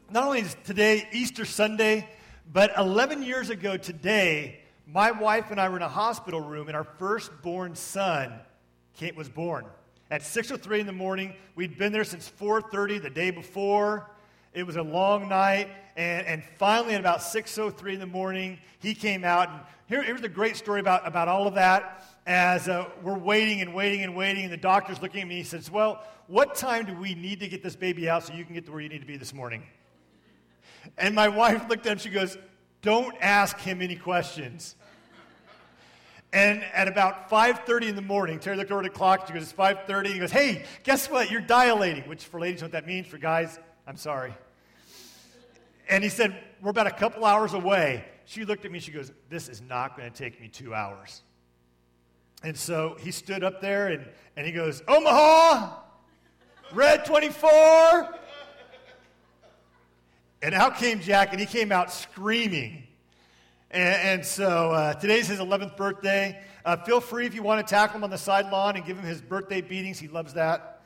not only is today Easter Sunday, but 11 years ago today, my wife and I were in a hospital room, and our firstborn son was born. At 6:03 in the morning, we'd been there since 4:30 the day before. It was a long night, and finally at about 6:03 in the morning, he came out. And here's a great story about all of that. As we're waiting, and the doctor's looking at me, he says, well, what time do we need to get this baby out so you can get to where you need to be this morning? And my wife looked at him, she goes, don't ask him any questions. And at about 5:30 in the morning, Terry looked over at the clock, she goes, it's 5:30, he goes, hey, guess what, you're dilating, which for ladies, what that means, for guys, I'm sorry. And he said, we're about a couple hours away. She looked at me, she goes, this is not going to take me 2 hours. And so he stood up there, and he goes, Omaha, red 24. And out came Jack, and he came out screaming. And so today's his 11th birthday. Feel free if you want to tackle him on the side lawn and give him his birthday beatings. He loves that.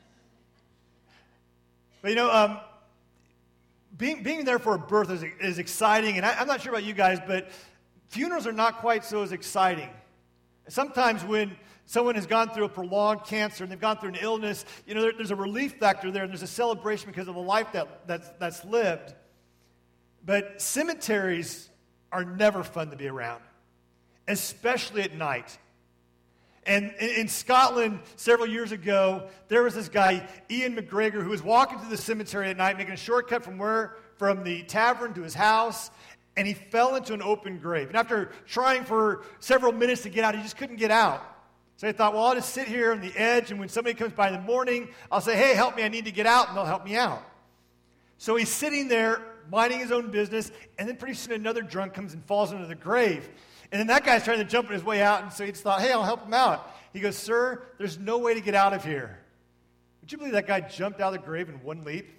But being there for a birth is exciting. And I'm not sure about you guys, but funerals are not quite so as exciting. Sometimes when someone has gone through a prolonged cancer and they've gone through an illness, there's a relief factor there, and there's a celebration because of the life that's lived. But cemeteries are never fun to be around, especially at night. And in Scotland, several years ago, there was this guy, Ian McGregor, who was walking through the cemetery at night, making a shortcut from the tavern to his house, and he fell into an open grave. And after trying for several minutes to get out, he just couldn't get out. So he thought, well, I'll just sit here on the edge, and when somebody comes by in the morning, I'll say, hey, help me, I need to get out, and they'll help me out. So he's sitting there, minding his own business, and then pretty soon another drunk comes and falls into the grave. And then that guy's trying to jump on his way out, and so he just thought, hey, I'll help him out. He goes, sir, there's no way to get out of here. Would you believe that guy jumped out of the grave in one leap?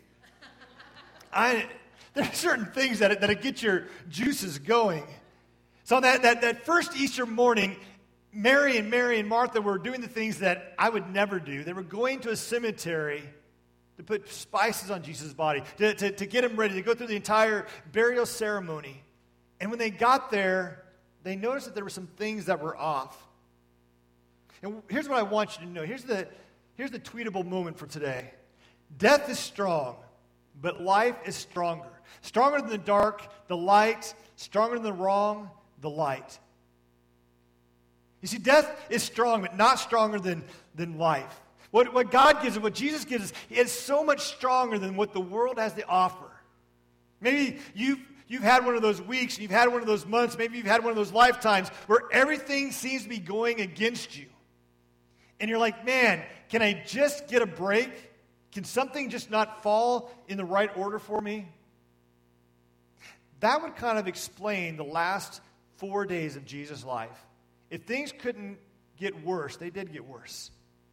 There are certain things that get your juices going. So on that first Easter morning, Mary and Martha were doing the things that I would never do. They were going to a cemetery to put spices on Jesus' body, to get him ready, to go through the entire burial ceremony. And when they got there, they noticed that there were some things that were off. And here's what I want you to know. Here's the tweetable moment for today. Death is strong, but life is stronger. Stronger than the dark, the light. Stronger than the wrong, the light. You see, death is strong, but not stronger than life. What God gives us, what Jesus gives us, is so much stronger than what the world has to offer. Maybe you've had one of those weeks, you've had one of those months, maybe you've had one of those lifetimes where everything seems to be going against you. And you're like, man, can I just get a break? Can something just not fall in the right order for me? That would kind of explain the last 4 days of Jesus' life. If things couldn't get worse, they did get worse.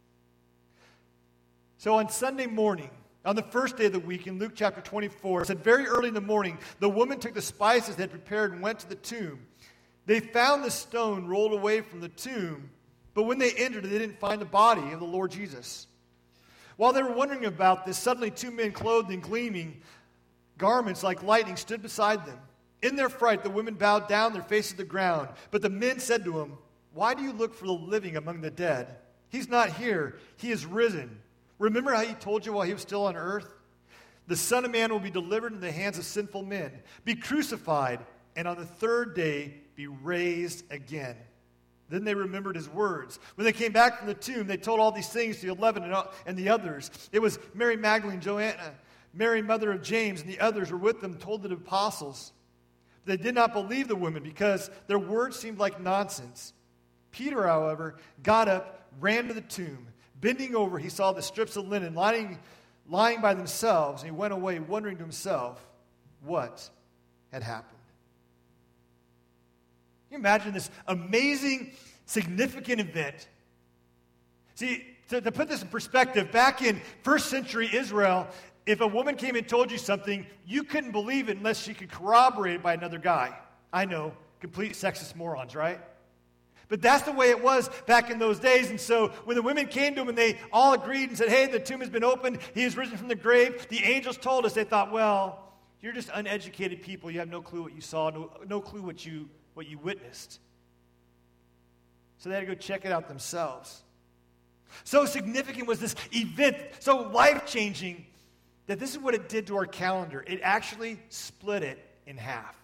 So on Sunday morning, on the first day of the week in Luke chapter 24, it said, very early in the morning, the woman took the spices they had prepared and went to the tomb. They found the stone rolled away from the tomb, but when they entered, they didn't find the body of the Lord Jesus. While they were wondering about this, suddenly 2 men clothed in gleaming garments like lightning stood beside them. In their fright, the women bowed down their faces to the ground. But the men said to him, why do you look for the living among the dead? He's not here. He is risen. Remember how he told you while he was still on earth? The Son of Man will be delivered into the hands of sinful men, be crucified, and on the third day be raised again. Then they remembered his words. When they came back from the tomb, they told all these things to the 11 and the others. It was Mary Magdalene, Joanna, Mary, mother of James, and the others were with them, told the apostles. They did not believe the women because their words seemed like nonsense. Peter, however, got up, ran to the tomb. Bending over, he saw the strips of linen lying by themselves, and he went away wondering to himself what had happened. Can you imagine this amazing, significant event? See, to put this in perspective, back in first century Israel, if a woman came and told you something, you couldn't believe it unless she could corroborate it by another guy. I know, complete sexist morons, right? But that's the way it was back in those days. And so when the women came to him and they all agreed and said, hey, the tomb has been opened, he is risen from the grave, the angels told us, they thought, well, You're just uneducated people. You have no clue what you saw, no clue what you witnessed. So they had to go check it out themselves. So significant was this event, so life-changing, that this is what it did to our calendar. It actually split it in half.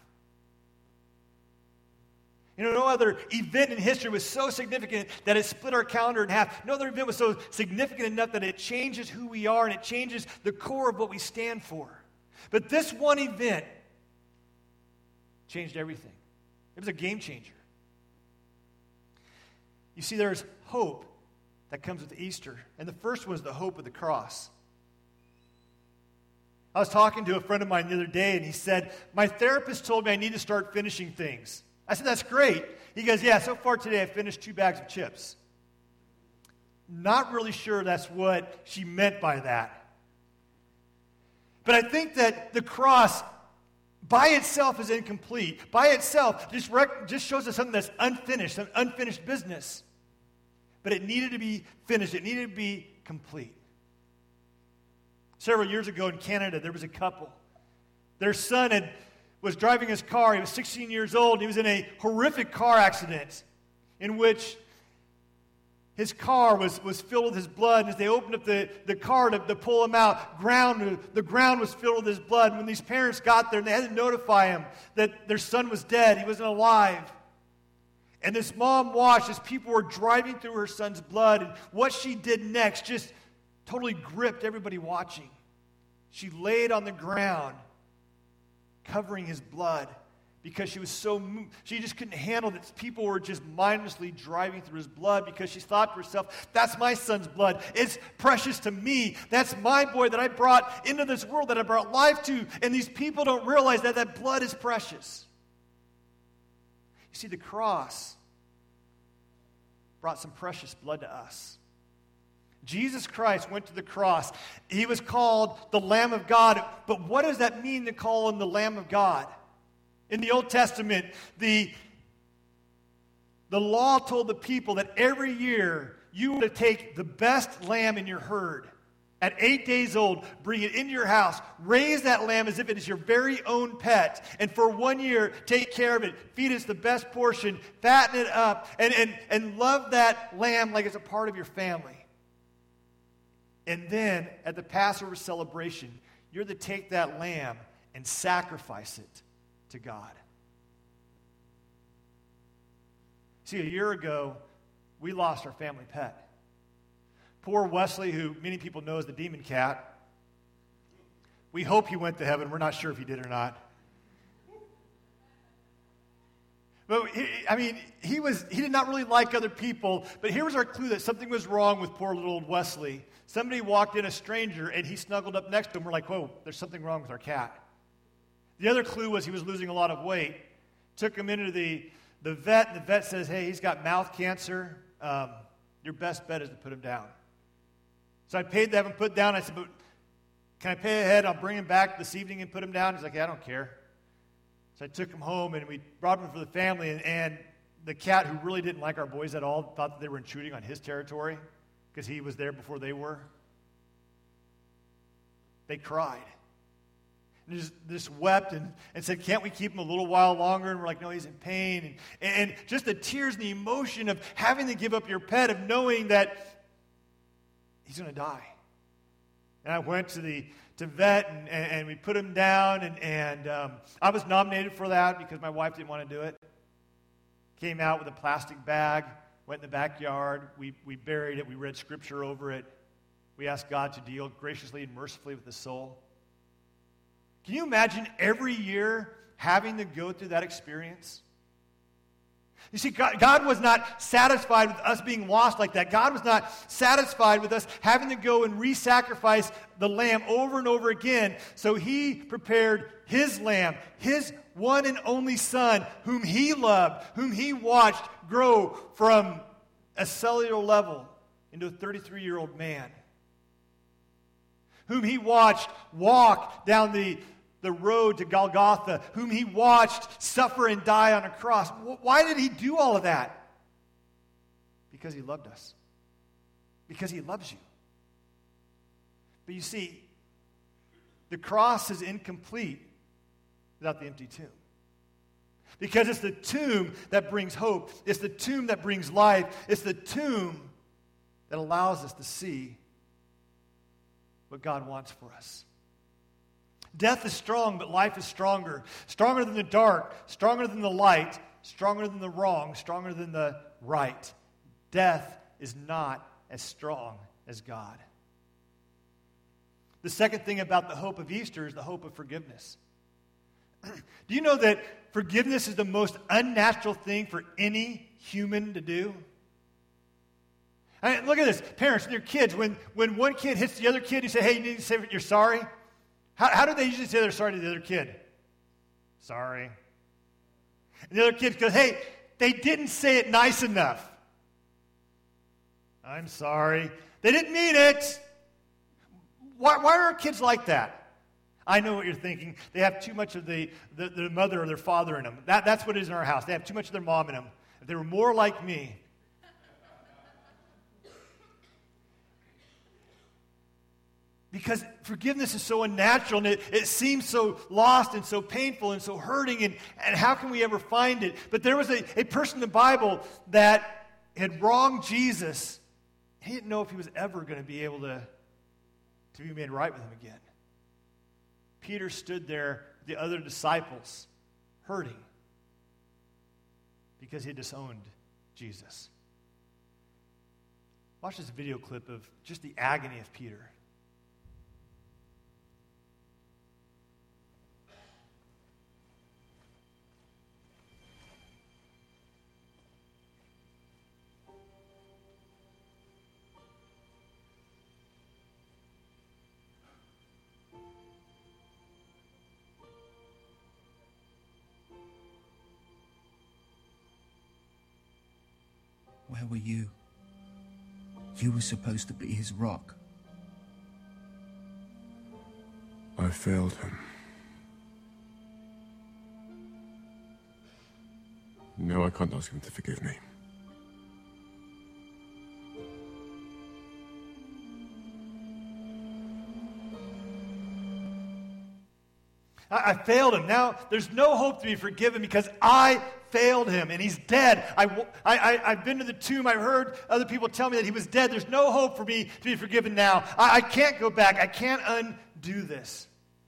You know, no other event in history was so significant that it split our calendar in half. No other event was so significant enough that it changes who we are and it changes the core of what we stand for. But this one event changed everything. It was a game changer. You see, there's hope that comes with Easter. And the first was the hope of the cross. I was talking to a friend of mine the other day, and he said, my therapist told me I need to start finishing things. I said, that's great. He goes, yeah, so far today I finished 2 bags of chips. Not really sure that's what she meant by that. But I think that the cross by itself is incomplete. By itself just shows us something that's unfinished, some unfinished business. But it needed to be finished. It needed to be complete. Several years ago in Canada, there was a couple. Their son was driving his car. He was 16 years old. He was in a horrific car accident in which his car was filled with his blood. And as they opened up the car to pull him out, the ground was filled with his blood. And when these parents got there, they had to notify him that their son was dead. He wasn't alive. And this mom watched as people were driving through her son's blood. And what she did next just totally gripped everybody watching. She laid on the ground, covering his blood, because she was so moved. She just couldn't handle that people were just mindlessly driving through his blood, because she thought to herself, that's my son's blood. It's precious to me. That's my boy that I brought into this world, that I brought life to. And these people don't realize that that blood is precious. You see, the cross brought some precious blood to us. Jesus Christ went to the cross. He was called the Lamb of God. But what does that mean to call him the Lamb of God? In the Old Testament, the law told the people that every year you were to take the best lamb in your herd. At 8 days old, bring it into your house. Raise that lamb as if it is your very own pet. And for 1 year, take care of it. Feed it the best portion. Fatten it up. And love that lamb like it's a part of your family. And then, at the Passover celebration, you're to take that lamb and sacrifice it to God. See, a year ago, we lost our family pet. Poor Wesley, who many people know as the demon cat. We hope he went to heaven. We're not sure if he did or not. But, he did not really like other people. But here was our clue that something was wrong with poor little old Wesley. Somebody walked in, a stranger, and he snuggled up next to him. We're like, whoa, there's something wrong with our cat. The other clue was he was losing a lot of weight. Took him into the vet, and the vet says, hey, he's got mouth cancer. Your best bet is to put him down. So I paid to have him put down. I said, but can I pay ahead? I'll bring him back this evening and put him down. He's like, yeah, I don't care. So I took him home, and we brought him for the family, and the cat, who really didn't like our boys at all, thought that they were intruding on his territory because he was there before they were. They cried. And just wept and said, can't we keep him a little while longer? And we're like, no, he's in pain. And just the tears and the emotion of having to give up your pet, of knowing that he's going to die. And I went to vet, and we put him down, and I was nominated for that because my wife didn't want to do it. Came out with a plastic bag, went in the backyard, we buried it, we read scripture over it. We asked God to deal graciously and mercifully with the soul. Can you imagine every year having to go through that experience? You see, God was not satisfied with us being lost like that. God was not satisfied with us having to go and re-sacrifice the lamb over and over again. So he prepared his lamb, his one and only son, whom he loved, whom he watched grow from a cellular level into a 33-year-old man, whom he watched walk down the road to Golgotha, whom he watched suffer and die on a cross. Why did he do all of that? Because he loved us. Because he loves you. But you see, the cross is incomplete without the empty tomb. Because it's the tomb that brings hope. It's the tomb that brings life. It's the tomb that allows us to see what God wants for us. Death is strong, but life is stronger. Stronger than the dark, stronger than the light, stronger than the wrong, stronger than the right. Death is not as strong as God. The second thing about the hope of Easter is the hope of forgiveness. Do you know that forgiveness is the most unnatural thing for any human to do? I mean, look at this. Parents and your kids, when one kid hits the other kid, you say, hey, you need to say you're sorry. How do they usually say they're sorry to the other kid? Sorry. And the other kid goes, hey, they didn't say it nice enough. I'm sorry. They didn't mean it. Why are our kids like that? I know what you're thinking. They have too much of the mother or their father in them. That's what it is in our house. They have too much of their mom in them. If they were more like me. Because forgiveness is so unnatural, and it seems so lost and so painful and so hurting, and how can we ever find it? But there was a person in the Bible that had wronged Jesus. He didn't know if he was ever going to be able to be made right with him again. Peter stood there with the other disciples, hurting, because he had disowned Jesus. Watch this video clip of just the agony of Peter. Where were you? You were supposed to be his rock. I failed him. No, I can't ask him to forgive me. I failed him. Now there's no hope to be forgiven because I failed him and he's dead. I've been to the tomb. I've heard other people tell me that he was dead. There's no hope for me to be forgiven now. I can't go back. I can't undo this.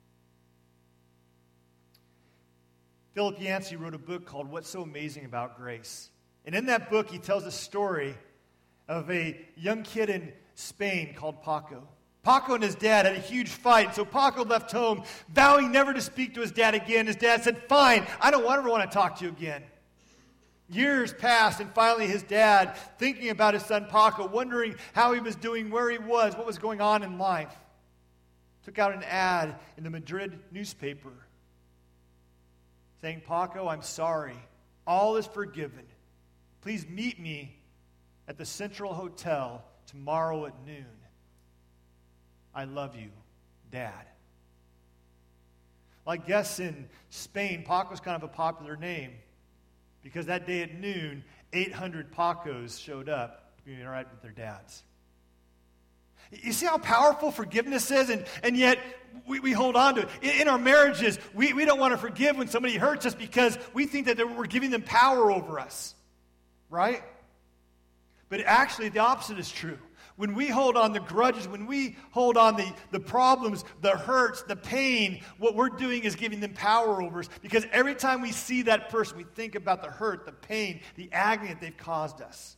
Philip Yancey wrote a book called What's So Amazing About Grace. And in that book, he tells a story of a young kid in Spain called Paco. Paco and his dad had a huge fight, so Paco left home, vowing never to speak to his dad again. His dad said, fine, I don't ever want to talk to you again. Years passed, and finally his dad, thinking about his son Paco, wondering how he was doing, where he was, what was going on in life, took out an ad in the Madrid newspaper saying, Paco, I'm sorry. All is forgiven. Please meet me at the Central Hotel tomorrow at noon. I love you, Dad. Well, I guess in Spain, Paco's kind of a popular name because that day at noon, 800 Pacos showed up to be right with their dads. You see how powerful forgiveness is, and yet we hold on to it. In our marriages, we don't want to forgive when somebody hurts us because we think that we're giving them power over us, right? But actually, the opposite is true. When we hold on the grudges, when we hold on the problems, the hurts, the pain, what we're doing is giving them power over us. Because every time we see that person, we think about the hurt, the pain, the agony that they've caused us.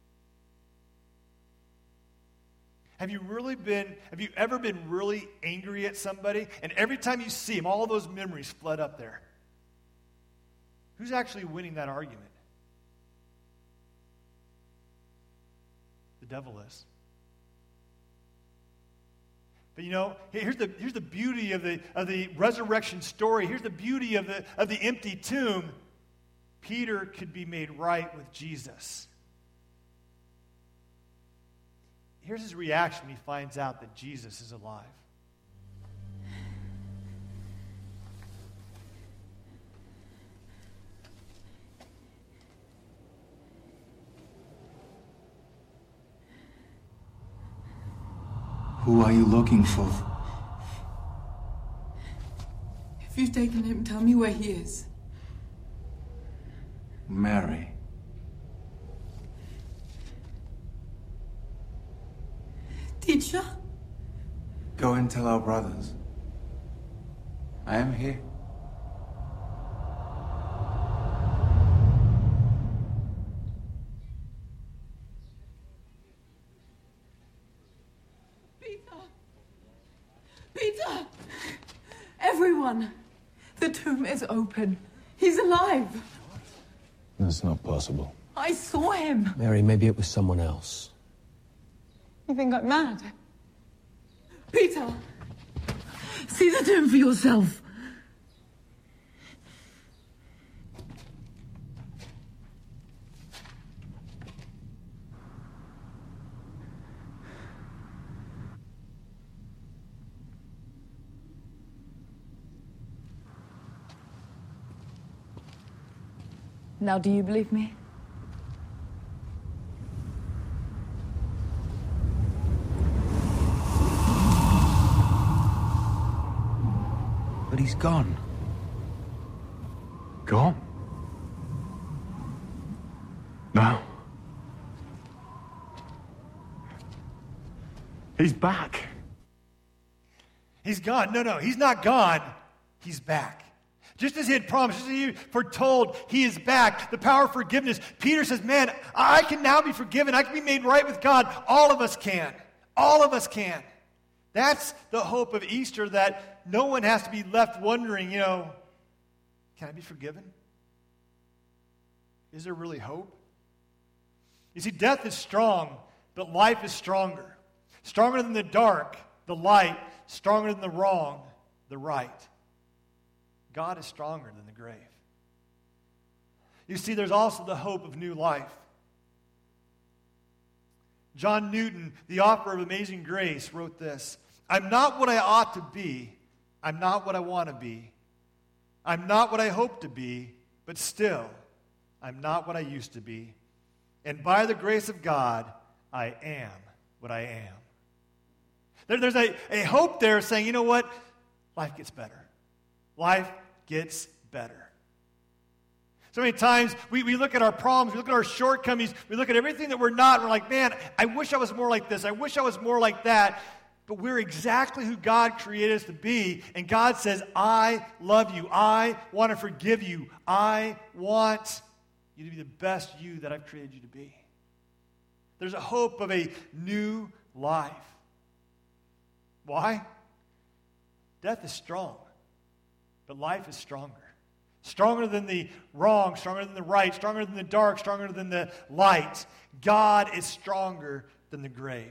Have you ever been really angry at somebody? And every time you see them, all those memories flood up there. Who's actually winning that argument? The devil is. But here's the beauty of the resurrection story. Here's the beauty of the empty tomb. Peter could be made right with Jesus. Here's his reaction when he finds out that Jesus is alive. Who are you looking for? If you've taken him, tell me where he is. Mary. Teacher? Go and tell our brothers. I am here. Peter! Everyone! The tomb is open. He's alive. That's not possible. I saw him. Mary, maybe it was someone else. You think I'm mad? Peter! See the tomb for yourself. Now, do you believe me? But he's gone. Gone? No. He's back. He's gone. No, he's not gone. He's back. Just as he had promised, just as he foretold, he is back. The power of forgiveness. Peter says, man, I can now be forgiven. I can be made right with God. All of us can. All of us can. That's the hope of Easter, that no one has to be left wondering, can I be forgiven? Is there really hope? You see, death is strong, but life is stronger. Stronger than the dark, the light. Stronger than the wrong, the right. God is stronger than the grave. You see, there's also the hope of new life. John Newton, the author of Amazing Grace, wrote this: I'm not what I ought to be. I'm not what I want to be. I'm not what I hope to be, but still, I'm not what I used to be. And by the grace of God, I am what I am. There's a hope there saying, you know what? Life gets better. Life gets better. So many times we look at our problems, we look at our shortcomings, we look at everything that we're not, and we're like, man, I wish I was more like this. I wish I was more like that. But we're exactly who God created us to be. And God says, I love you. I want to forgive you. I want you to be the best you that I've created you to be. There's a hope of a new life. Why? Death is strong, but life is stronger. Stronger than the wrong, stronger than the right, stronger than the dark, stronger than the light. God is stronger than the grave.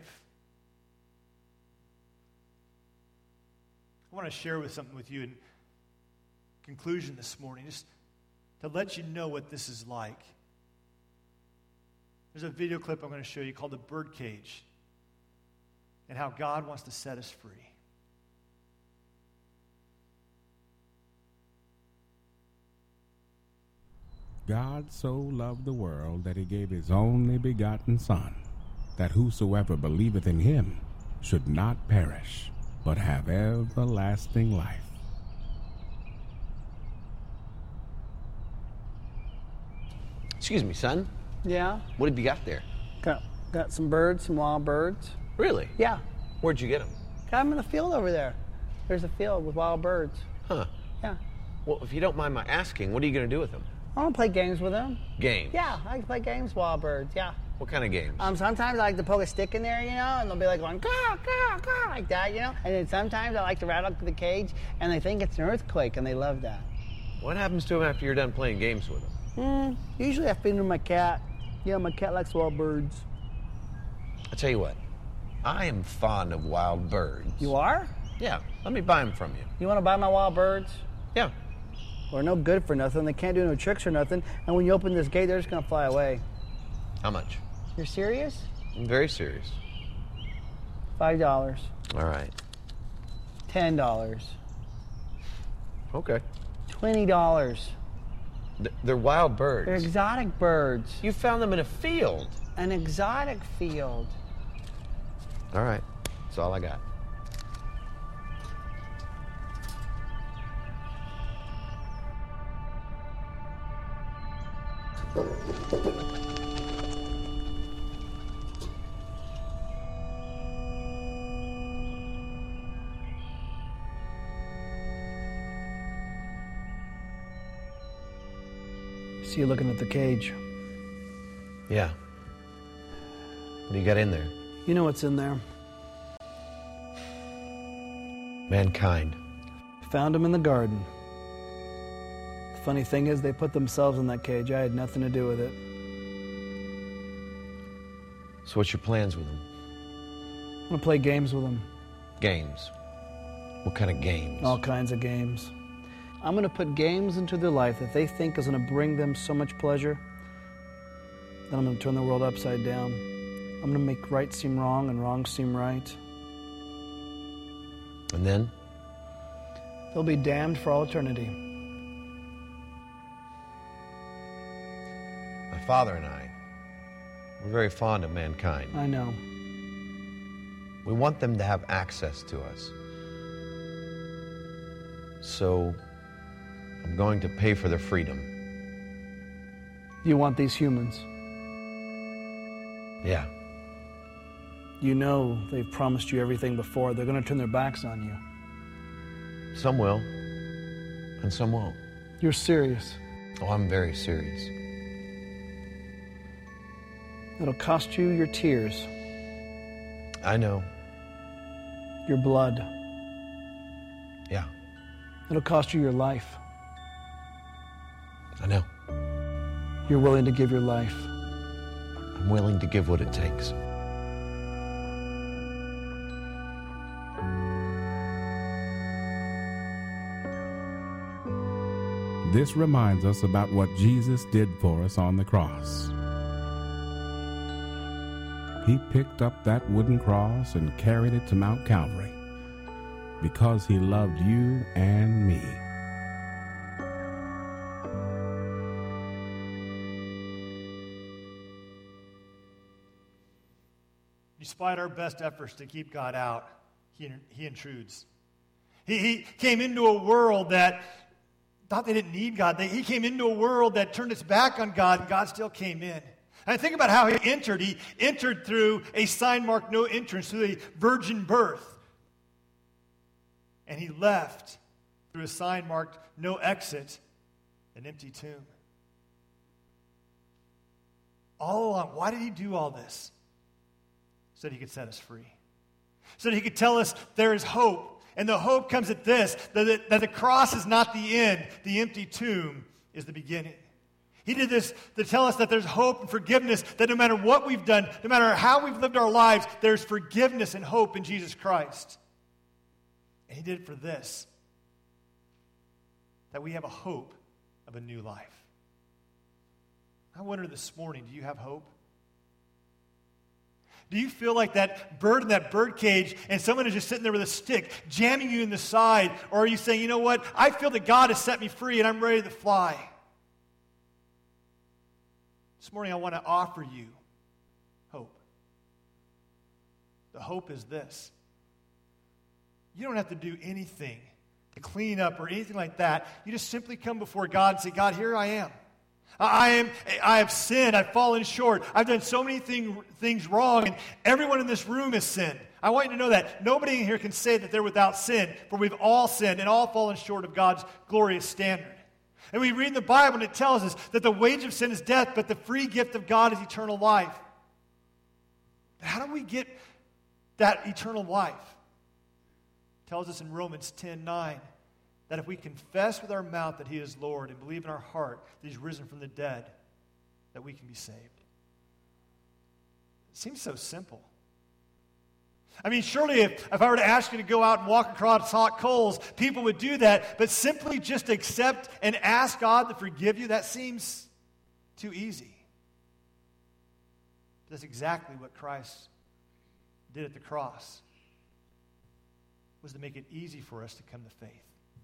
I want to share something with you in conclusion this morning, just to let you know what this is like. There's a video clip I'm going to show you called The Birdcage, and how God wants to set us free. God so loved the world that he gave his only begotten Son, that whosoever believeth in him should not perish, but have everlasting life. Excuse me, son. Yeah? What have you got there? Got some birds, some wild birds. Really? Yeah. Where'd you get them? Got them in the field over there. There's a field with wild birds. Huh. Yeah. Well, if you don't mind my asking, what are you going to do with them? I want to play games with them. Games? Yeah, I like to play games with wild birds, yeah. What kind of games? Sometimes I like to poke a stick in there, and they'll be like going, caw, caw, caw, like that, And then sometimes I like to rattle the cage, and they think it's an earthquake, and they love that. What happens to them after you're done playing games with them? Usually I feed them my cat. Yeah, my cat likes wild birds. I'll tell you what. I am fond of wild birds. You are? Yeah, let me buy them from you. You want to buy my wild birds? Yeah. They're no good for nothing. They can't do no tricks or nothing. And when you open this gate, they're just going to fly away. How much? You're serious? I'm very serious. $5. All right. $10. Okay. $20. They're wild birds. They're exotic birds. You found them in a field. An exotic field. All right. That's all I got. See you looking at the cage. Yeah. What do you got in there? You know what's in there. Mankind. Found them in the garden. The funny thing is, they put themselves in that cage. I had nothing to do with it. So what's your plans with them? I'm gonna play games with them. Games? What kind of games? All kinds of games. I'm gonna put games into their life that they think is gonna bring them so much pleasure, then I'm gonna turn the world upside down. I'm gonna make right seem wrong and wrong seem right. And then? They'll be damned for all eternity. My father and I, we're very fond of mankind. I know. We want them to have access to us. So, I'm going to pay for their freedom. You want these humans. Yeah. You know they've promised you everything before. They're going to turn their backs on you. Some will, and some won't. You're serious. Oh, I'm very serious. It'll cost you your tears. I know. Your blood. Yeah. It'll cost you your life. I know. You're willing to give your life. I'm willing to give what it takes. This reminds us about what Jesus did for us on the cross. He picked up that wooden cross and carried it to Mount Calvary because he loved you and me. Despite our best efforts to keep God out, he intrudes. He came into a world that thought they didn't need God. He came into a world that turned its back on God, and God still came in. And think about how he entered. He entered through a sign marked no entrance, through a virgin birth. And he left through a sign marked no exit, an empty tomb. All along, why did he do all this? So that he could set us free. So that he could tell us there is hope. And the hope comes at this, that the cross is not the end. The empty tomb is the beginning. He did this to tell us that there's hope and forgiveness, that no matter what we've done, no matter how we've lived our lives, there's forgiveness and hope in Jesus Christ. And he did it for this, that we have a hope of a new life. I wonder this morning, do you have hope? Do you feel like that bird in that bird cage and someone is just sitting there with a stick jamming you in the side? Or are you saying, you know what, I feel that God has set me free and I'm ready to fly? This morning I want to offer you hope. The hope is this. You don't have to do anything to clean up or anything like that. You just simply come before God and say, God, here I am. I have sinned. I've fallen short. I've done so many things wrong, and everyone in this room has sinned. I want you to know that. Nobody in here can say that they're without sin, for we've all sinned and all fallen short of God's glorious standard. And we read in the Bible, and it tells us that the wage of sin is death, but the free gift of God is eternal life. How do we get that eternal life? It tells us in Romans 10:9. That if we confess with our mouth that he is Lord and believe in our heart that he's risen from the dead, that we can be saved. It seems so simple. I mean, surely if I were to ask you to go out and walk across hot coals, people would do that, but simply just accept and ask God to forgive you, that seems too easy. That's exactly what Christ did at the cross, was to make it easy for us to come to faith.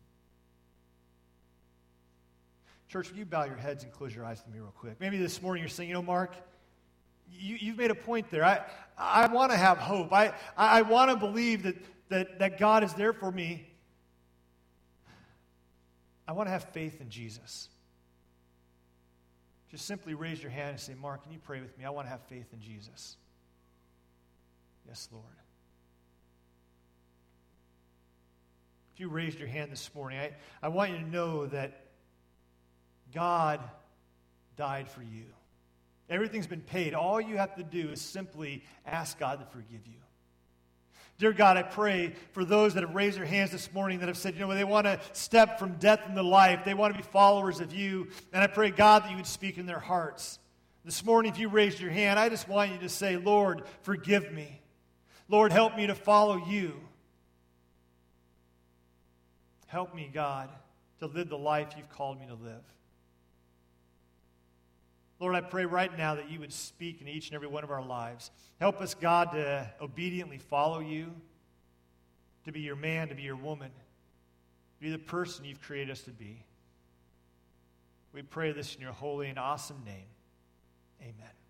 Church, will you bow your heads and close your eyes to me real quick? Maybe this morning you're saying, you know, Mark, you've made a point there. I want to have hope. I want to believe that God is there for me. I want to have faith in Jesus. just simply raise your hand and say, Mark, can you pray with me? I want to have faith in Jesus. Yes, Lord. If you raised your hand this morning, I want you to know that God died for you. Everything's been paid. All you have to do is simply ask God to forgive you. Dear God, I pray for those that have raised their hands this morning that have said, they want to step from death into life. They want to be followers of you. And I pray, God, that you would speak in their hearts. This morning, if you raised your hand, I just want you to say, Lord, forgive me. Lord, help me to follow you. Help me, God, to live the life you've called me to live. Lord, I pray right now that you would speak in each and every one of our lives. Help us, God, to obediently follow you, to be your man, to be your woman, to be the person you've created us to be. We pray this in your holy and awesome name. Amen.